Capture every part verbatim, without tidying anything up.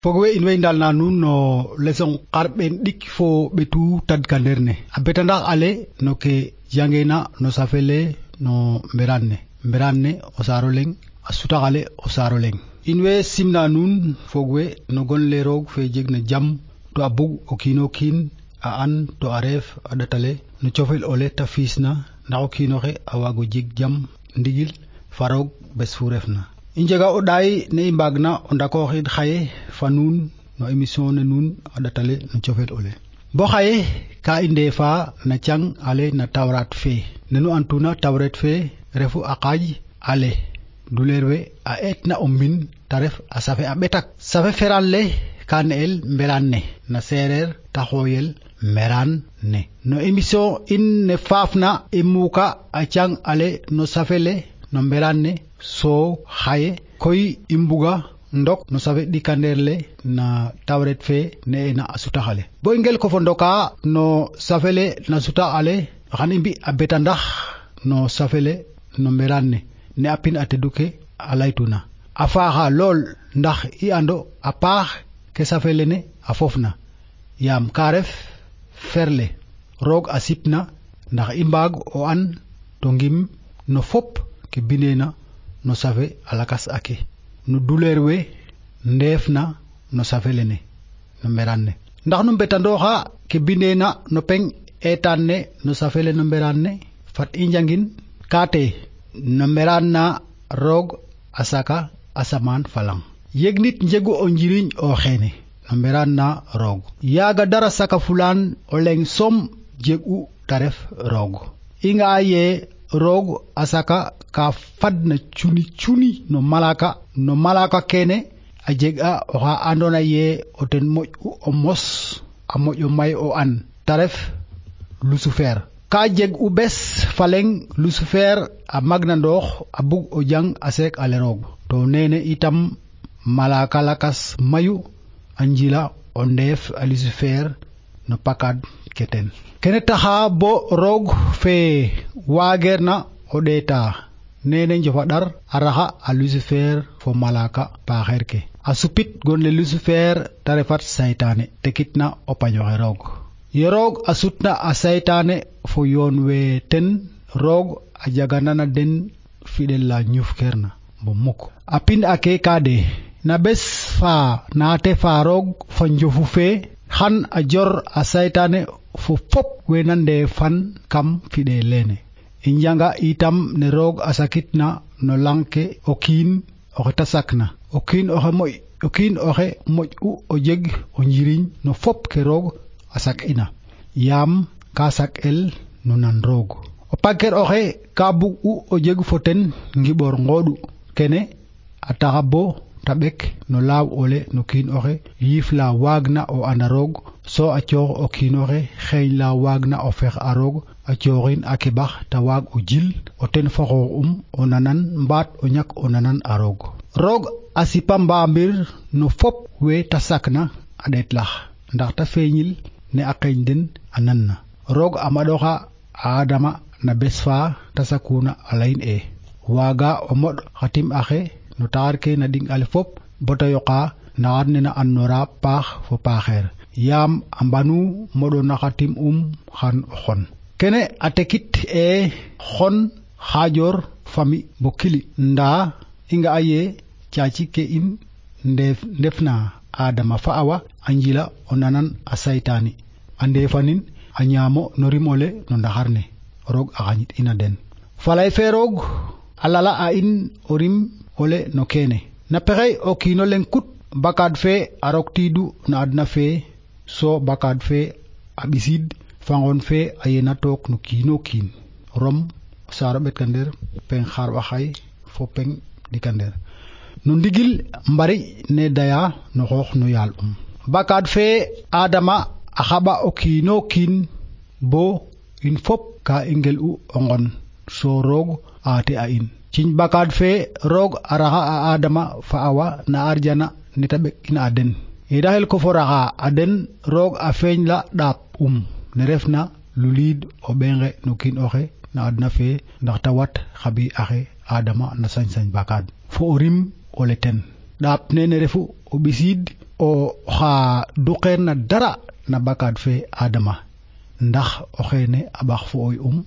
fogwe in way ndalna nuun no leçon xarɓeen ɗik fo ɓetu tadkandeer ne a beta ndax ale no ke jangeena no safele no mberaan ne mberaan ne o saaro leŋ a sutaxale o saaro leŋ in way simna nuun fogwe no gon le roog fe jeg na jam to a bug o kiino kiin a an to a reef a ɗatale no cofel ole ta fiisna ndax o kiinoxe a waago jeg jam ndigil fa roog bes fu refna i njega o ɗaay ne i mbaagna o ndakooxid xaye fa nuun no émission ne nuun a ɗatale no cofel ole bo xaye ka i ndeefa na cang ale na tawraat fe nenu antuna tawret fe refu a qaaj ale duleer we a eetna o mbin ta ref a safe a ɓetak safe feraan le ka ne'el mberaan ne na seereer ta xooyel mberaan ne no émission in ne faafna i muuka a cang ale no safe le no mberaan ne so xaye koy i mbuga ndok no safe ɗikandeer le na tawret fe ne'ena a sutaxale bo i ngel ko fo ndoka no safe le na sutaxale xan i mbi a beta ndax no safe le no mberaan ne ne a pin a teduke a laytuna a faaxa lool ndax i ando a paax ke safe lene a fofna yaam ka ref ferle roog a sipna ndax i mbaag o an to ngim no fop ke bineena no safe a lakas ake no duleer we ndeefna no safe lene no mberaan ne ndax nu mbetandooxa ke bineena no peng eetaan ne no safe le no mberaan ne fat i njangin kaate no mberaan na roog a saka asamaan falang yeg nit njegu o njiriñ o xeene no mberaan na roog yaaga dara saka fulaan o leŋ som jeg'u ta ref roog i nga'a ye roog a saka ka fadna cuni cuni no malaka no malaka kene a jeg'a oxa andoona ye o ten moƴ'u o mos a moƴo may o an ta ref Lucifer ka jeg'u bes fa leŋ Lucifer a magna ndoox a bug o jang a seek ale roog to nene itam malaka lakas mayu a njila o ndeef a Lucifer no pakad ke ten kene taxa bo roog fe waageerna o ɗeeta nene njofaɗar a raxa a Lucifer fo malaka paaxeer ke a supit gon le Lucifer ta refat saytaane tekitna o pañoxe roog ye roog a sutna a saytaane fo yoon we ten roog a jaganana den fiɗel la ñufkeerna bo muk a pin ake ka de na bes fa naate fa roog fa njofu fee xan a jor a saytaane fo fop we na ndeefan kam fiɗe leene i njanga itam ne roog a sakitna no lang ke o kiin oxe ta sakna o kiin oxe moƴ o kiin oxe moƴ'u o jeg o njiriñ no fop ke roog a sak'ina yaam ka sak'el no nan roog o paker oxe ka bug'u o jeg fo ten ngiɓor ngooɗu kene a taxa bo ta ɓek no laaw ole no kiin oxe yiif la waagna o anda roog so a coox o kiin oxe xeeñ la waagna o fex a roog a cooxin a keɓax ta waag o jil o ten fa xoox'um o nanan mbaat o ñak o nanan a roog roog a sipa mbaambir no fop we ta sakna a ɗeetlax ndax ta feeñil ne a qeeñ den a nanna roog a maɗoxa a Adama na bes fa ta sakuna a layin e waaga o moɗ xa tim axe no taxar ke na ɗing ale fop bota yoqa naxar nena andnora paax fo paaxeer yaam a mbanu moɗona xa tim um xan o xon kene a tekit e xon xaajoor fami bo kili ndaa i nga'a ye caaci ke in ndeef ndefna Adama fa Awa a njila o nanan a saytaani a ndeefanin a ñaamo no rim ole no ndaxar ne roog a xañit ina den falay fe roog a lala a in o rim ole no kene na pexey o kiino leŋ kut bakaad fe a roktiidu na adna fe so bakaad fe a ɓisiid fangon fe a yena took no kiino kiin rom o saaro ɓetkandeer peng xaarɓaxay fo peng ɗikandeer no ndigil mbari ne daya no xoox no yaal um bakaad fe Adama a xaɓa o kiino kiin bo in fop ka i ngel'u o ngon so roog aate a in ciñ bakaad fe roog a raxa a Adama fa Awa na arjana ne ta ɓek ina a den ye da xel ko fo raxa a den roog a feeñ la ɗaap um ne refna luliid o ɓeenge no kiin oxe na adna fe ndax ta wat xabi axe Adama na sañ-sañ bakaad fo o rim ole ten ɗaap nene refu o ɓisiid o xa duqeerna dara na bakaad fe adama ndax o xeene a ɓax fo oy um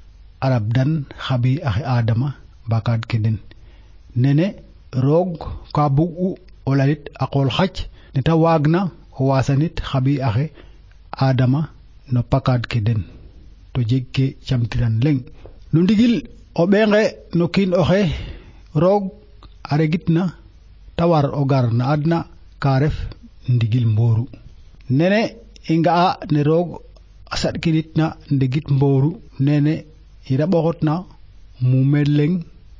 a rabdan xabi axe adama bakaad ke den nene roog ka bug'u o lalit a qool xac neta waagna o wasanit xabi axe adama no pakaad ke den to jeg ke camtiran leŋ no ndigil o ɓeenge no kiin oxe roog a regitna ta war o gar na adna ka ref ndigil mbooru nene i nga'a ne roog a saɗkinitna ndigit mbooru nene yeta ɓoxotna mumeen leŋ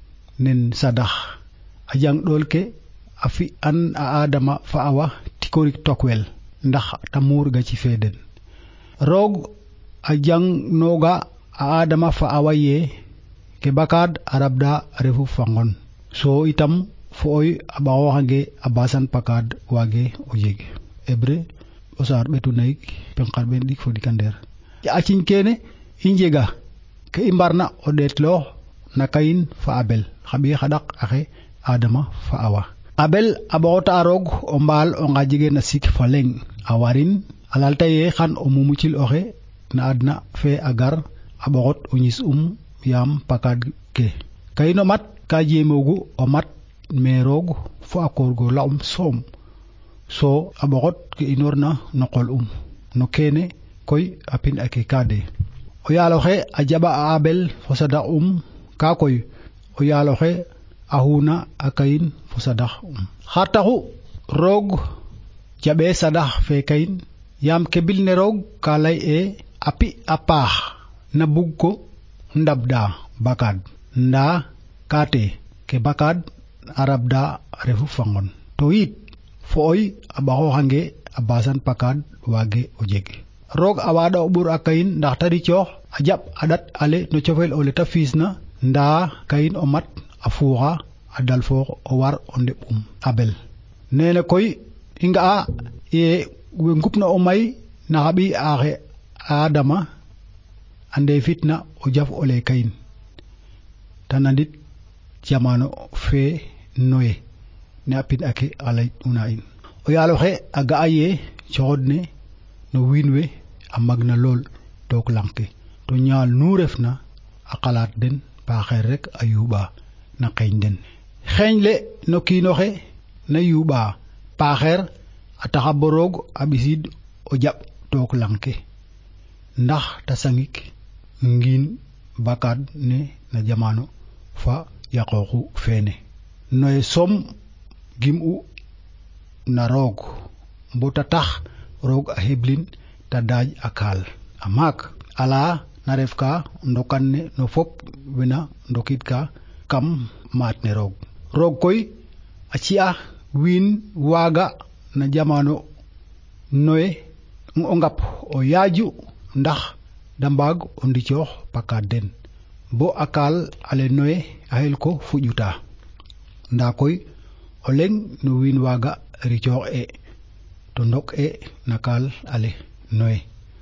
nen sadax a jang ɗool ke a fi'an a adama fa awa tikorik tokwel ndax ta muur gaci fee den roog a jang nooga a adama fa awa yee ke bakaad a rabda refu fa ngon so itam fo oy a ɓaxooxange a basan pakaad waage o jeg Hébreu o saar ɓetu nayik pen xarɓeen ɗik fo ɗikandeer a ciñ keene i njega ke i mbarna o ɗeetloox na Kayin fa Abel xa ɓiy xa ɗak axe adama fa awa Abel a ɓoxota a roog o mbaal onga jegeena sik fa leŋ a warin a lalta ye xan o mumucil oxe na adna fe a gar a ɓoxot o ñis um yaam pakaad ke Kayin o mat ka jeemoogu o mat me roog fo a koorgoola um soom so a ɓoxot ke inoorna no qol um no keene koy a pin ake kaade o yaaloxe a jaɓa a Abel fo sadax um ka koy o yaaloxe a xuuna a Kayin fo sadax um xar taxu roog jaɓee sadax fe Kayin yaam ke bil ne roog ka lay e a pi a paax na bug ko ndabda bakaad ndaa kaate ke bakaad a rabda refu fa ngon to yit fo oy a ɓaxooxange a basan pakaad waage o jeg roog a waaɗa o ɓur a Kayin ndax ta ricoox a jaɓ a ɗat ale no cofel ole ta fiisna ndaa Kayin o mat a fuuxa a dalfoox o war o ndeɓ um Abel nene koy i nga'a ye we ngupna o may na xa ɓiy axe adama a ndeefitna o jaf ole Kayin ta nandit jamano fe Noye ne a pin ake a lay'una in o yaaloxe a ga'a ye coxod ne no wiin we a magna lool took lang ke to ñaal nu refna a xalaat den paaxeer rek a yuuɓa na xeeñ den xeeñ le no kiinoxe na yuuɓa paaxeer a taxa bo roog a ɓisiid o jaɓ took lang ke ndax ta sangik ngiin bakaad ne na jamano fa yaqooxu feene Noye soom gim'u na roog bo ta tax roog a heblin ta daaj a kaal a maak ala na ref ka ndokan ne no fop wena ndokid ka kam maat ne roog roog koy a ci'a wiin waaga na jamano Noye o ngap o yaaju ndax da mbaag o ndicoox pakaad den bo a kaal ale Noye a xel ko fuƴuta ndaa koy o leŋ no wiin waaga ricoox e to ndok e na kaal ale Noye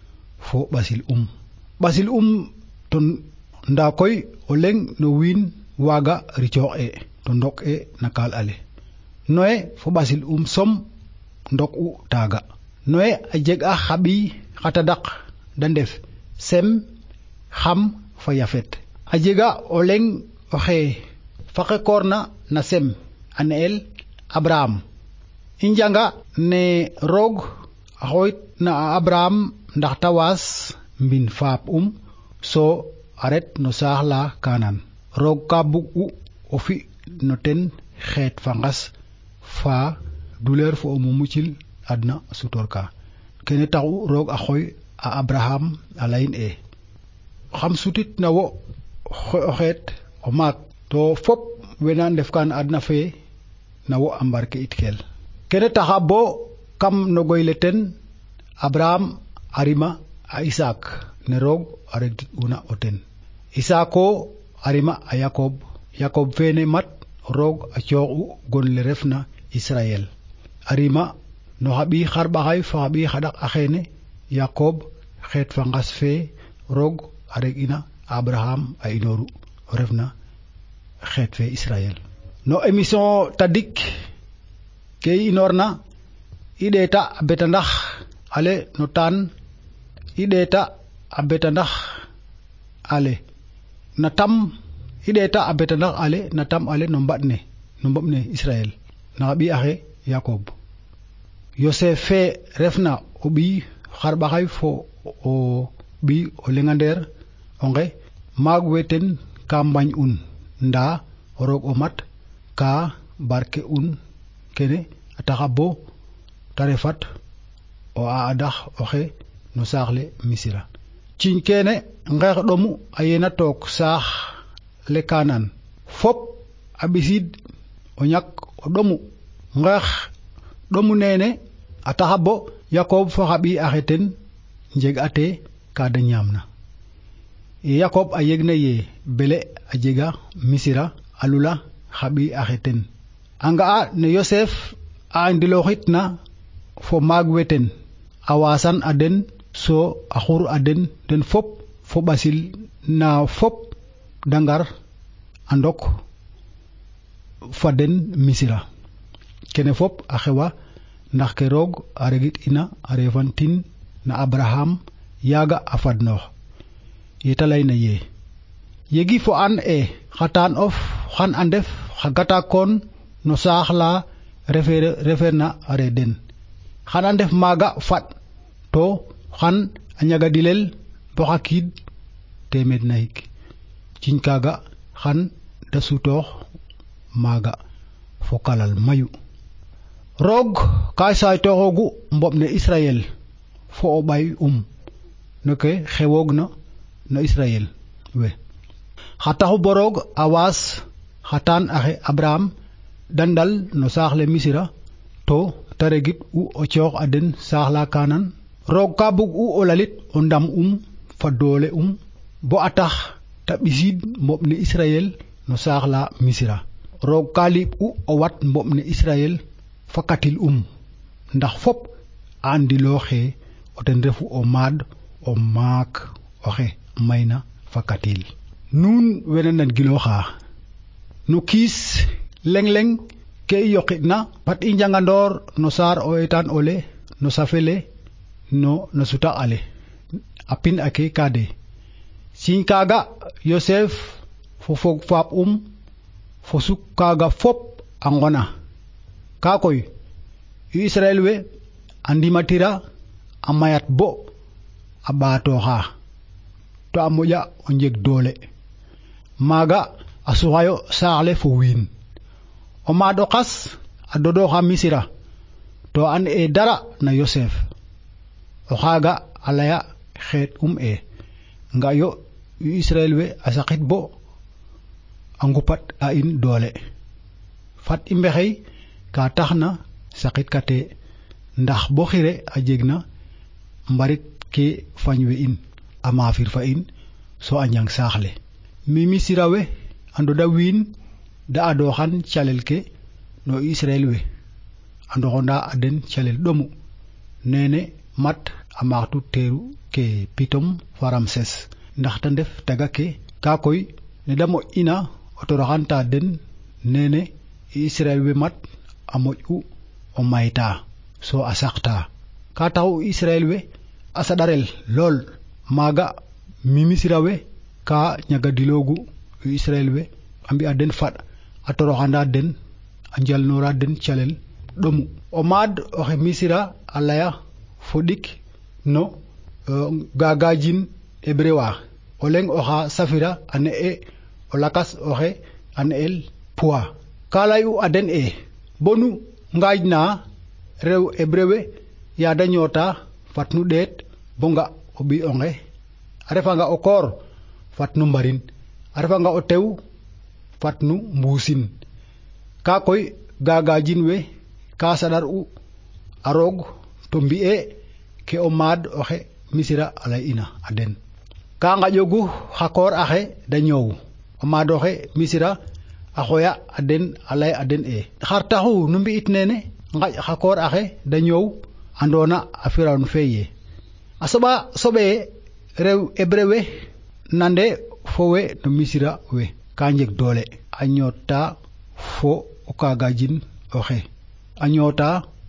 fo ɓasil um ɓasil um to ndaa koy o leŋ no wiin waaga ricoox e to ndok e na kaal ale Noye fo ɓasil um som ndok u taaga Noye a jeg a xa ɓiy xa tadak da ndef Sem Xam fa Yafet a jega o leŋ oxe faqe koorna na Sem a ne'el Abraham i njanga ne roog a xooyit na a Abraham ndax ta waas mbin faap um so a ret no saax la Kanan roog ka bug'u o fi no ten xeet fa ngas fa duleer fo o mumucil adna sutor ka kene taxu roog a xooy a Abraham a layin e xam sutit na wo o xeet o maak to fop wena ndef kan adna fe na wo a mbarke it kel kene taxa bo kam no goyle ten Abraham a rima a Isaak ne roog a regtit una o ten Isaako a rima a Yakob Yakob fene mat roog a coox'u gon le refna Israel a rima no xa ɓiy xarɓaxay fa xa ɓiy xaɗak a xeene Yakob xeet fa ngas fe roog a reg ina Abraham a inooru o refna xeet fe Israel no émission tadik ke i inoorna i ɗeeta a beta ndax ale no taan i ɗeeta a beta ndax ale na tam i ɗeeta a beta ndax ale na tam ale no mbaɗ ne no mboɓ ne Israël na ɓi axe Yakob Yosef fe refna o ɓi xarɓaxay fo o ɓi o lengandeer onge maag we ten ka mbañ un ndaa roog o mat ka barke un kene a taxa bo ta refat o aadax oxe no saax le Misira ciiñ kene ngeex ɗomu a yena took saax le Kanaan fop a ɓisiid o ñak o ɗomu ngeex ɗomu neene a taxa bo Yakob fo xa ɓi axe ten njeg ate ka da ñaamna ye Yakob a yegna ye bele a jega Misira a lula xa ɓi axe ten a nga'a ne Yosef a andilooxit na fo maag we ten a waasan a den so a xur a den den fop fo ɓasil na fop da ngar a ndok fa den Misira kene fop a xewa ndax ke roog a regit ina a refan tin na Abraham yaaga a fadnoox yeta layna ye yegi fo an e xa taan of xan a ndef xa gatakoon no saax la refeerna a re den xan a ndef maaga faɗ to xan a ñagadilel bo xa kiid teemeed na yik ciñ kaaga xan da sutoox maaga fo kalal mayu roog ka saytooxoogu mboɓ ne Israël fo o ɓay um no ke xewoogna no Israël we xa taxu bo roog a waas xa taan axe Abraham da ndal no saax le Misira to ta regit u o coox a den saax la Kanaan roog ka bug u o lalit o ndam um fa doole um bo a tax ta ɓisiid mboɓ ne Israël no saax la Misira roog ka liɓ u o wat mboɓ ne Israël fa katil um ndax fop a andilooxe o ten refu o maad o maak oxe mayna fa katil nuun wena nan gilooxa no kiis leng-leng ke i yoqitna fat i njangandoor no saar o etaan ole no safele no no suta ale a pin ake kade siiñ kaaga Yosef fo fog faap um fo suk kaaga fop a ngona ka koy yu Israël we a ndimatira a mayat bo a ɓaatooxa to a moƴa o njeg doole maaga a suxayo saaxle fo wiin o maad o xas a dodooxa Misira to an e dara na Yosef o xaaga a laya xeet um e nga yo yu Israël we a saqit bo a ngupat a in doole fat i mbexey ka taxna saqit kate ndax bo xire a jegna mbarit ke fañ we in a maafir fa in so a njang saaxle mi Misira we a ndoda wiin da adooxan calel ke no Israël we a ndoxonda a den calel ɗomu nene mat a maaxtu teeru ke Pitom fa Ramses ndax ta ndef taga ke ka koy ne da moƴ ina o toroxanta den nene Israël we mat a moƴ u o mayta so a saqta ka taxu Israël we a saɗarel lool maaga mi Misira we ka ñagadiloogu Israël we a mbi'a den faɗ a toroxanda den a njalnora den calel ɗomu o maad oxe Misira a laya fo ɗik no gagajin hébreu wa o leŋ oxa safira a ne'e o lakas oxe a ne'el Puwa ka lay u a den e bonu ngaajna rew hébreu we ya da ñoota fat nu ɗeet bo nga o ɓi onge a refanga o koor fat nu mbarin a refanga o tew fat nu mbuusin ka koy gagajin we ka saɗar u a roog to mbi'e ke o maad oxe Misira a lay ina a den ka ngaƴogu xa koor axe da ñoow o maad oxe Misira a xooya a den a lay a den e xar taxu nu mbi'it nene ngaƴ xa koor axe da ñoow andoona a Firawun fe ye a soɓa soɓe rew hébreu we nande fo we no Misira we ka njeg doole a ñoota fo o kaagajin oxe a ñoota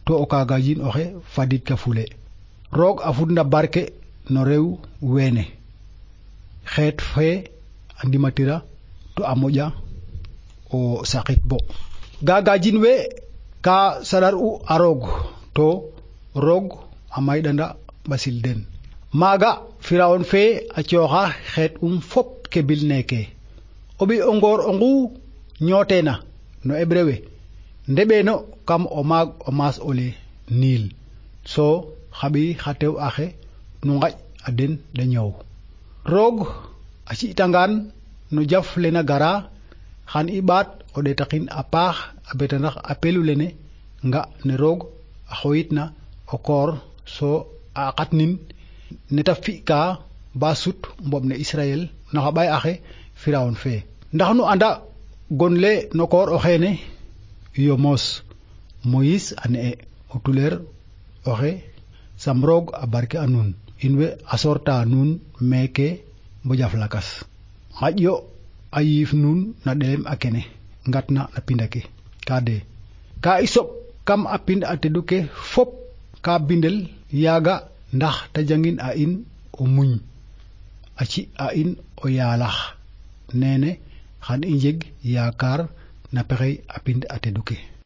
to o kagajin oxe fadid ka fule roog a fudna barke no rew wene xeet fe a ndimatira to a moƴa o saqit bo gagajin we ka sadar u a roog to roog a mayɗanda ɓasil den maaga firawon fe a cooxa xeet um fop ke bil neke o ɓi o ngoor o ngu ñootena no hébreu we ndeɓeno kam o maag o maas ole niil so xaɓi xa tew axe no ngaƴ a den de ñoow roog a ci'tangaan no jaf lena gara xan i ɓaat o ɗetaxin a paax a beta ndax a pelu lene nga ne roog a xoyitna o koor so a aqatnin neta fi'ka ba sut mboɓ ne Israël no xa ɓay axe firawon fe ndax nu anda gonle no koor o xeene iyo moos Moïse a ne'e o tuleer oxe sam roog a barke a nuun in way a sorta nuun meeke bo jaf lakas xaƴyo a yiif nuun na ɗelem a kene ngatna na pinda ke ka de ka i soɓ kam a pind a tedu ke fop ka bindel yaaga ndax te jangin a in o muñ a ci a in o yaalax nene xan i njeg yaakaar na pexey a pind a tedu ke